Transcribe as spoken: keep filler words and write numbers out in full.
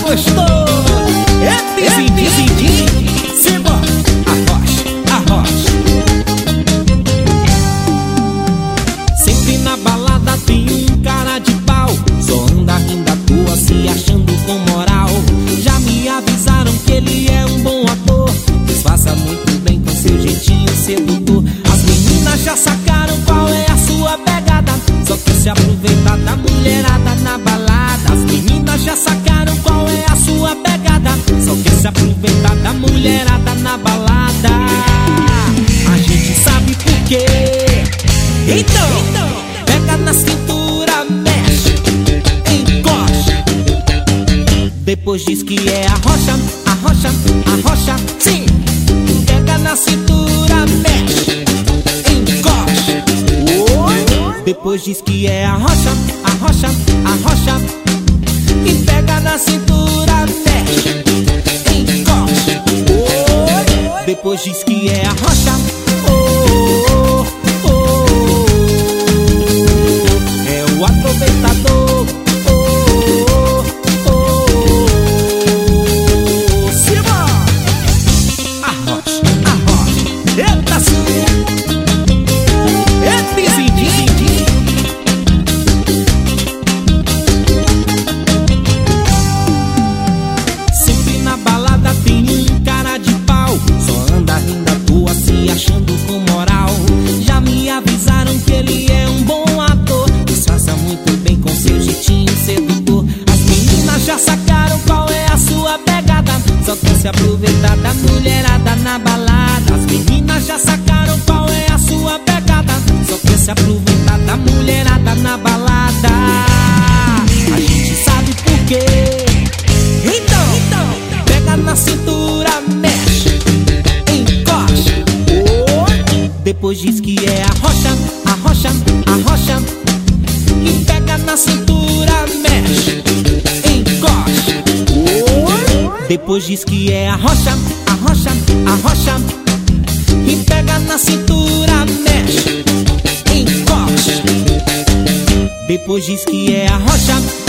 gostou? É Pizidinho, Simba, arrocha, arrocha. Sempre na balada tem um cara de pau, só anda rindo à toa, se achando com moral. Já me avisaram que ele é um bom ator, disfarça muito bem com seu jeitinho sedutor. As meninas já sacaram qual é a sua pegada, só quer se aproveitar da mulherada na balada. As meninas já sacaram qual é a sua pegada, só quer se aproveitar da mulherada na balada. A gente sabe por quê. Então, então pega na cintura, mexe, encosta. Depois diz que é arrocha, arrocha, arrocha. Sim, pega na cintura, mexe, encosta. Oi. Depois diz que é arrocha, arrocha, arrocha. E pega na cintura, mexe, encosta. Oi. Depois diz que é arrocha. Oh, oh, oh. É o aproveitador. Oh, oh, oh. Simba, arrocha, arrocha. Eita, sim. É Pizidinho. Sempre na balada tem um cara de pau, só anda rindo à toa, se achando com moral. Já me avisaram que ele é um bom ator, disfarça muito bem com seu jeitinho sedutor. As meninas já sacaram qual é a sua pegada, só quer se aproveitar da mulherada na balada. As meninas já sacaram qual é a sua pegada, só quer se aproveitar da mulherada na balada. A gente sabe por quê. Então, então pega na cintura, mexe, encosta. Oh. Depois diz que é arrocha, arrocha, arrocha. E pega na cintura, mexe, encosta. Oh. Depois diz que é arrocha, arrocha, arrocha. E pega na cintura, mexe, encosta. Depois diz que é arrocha.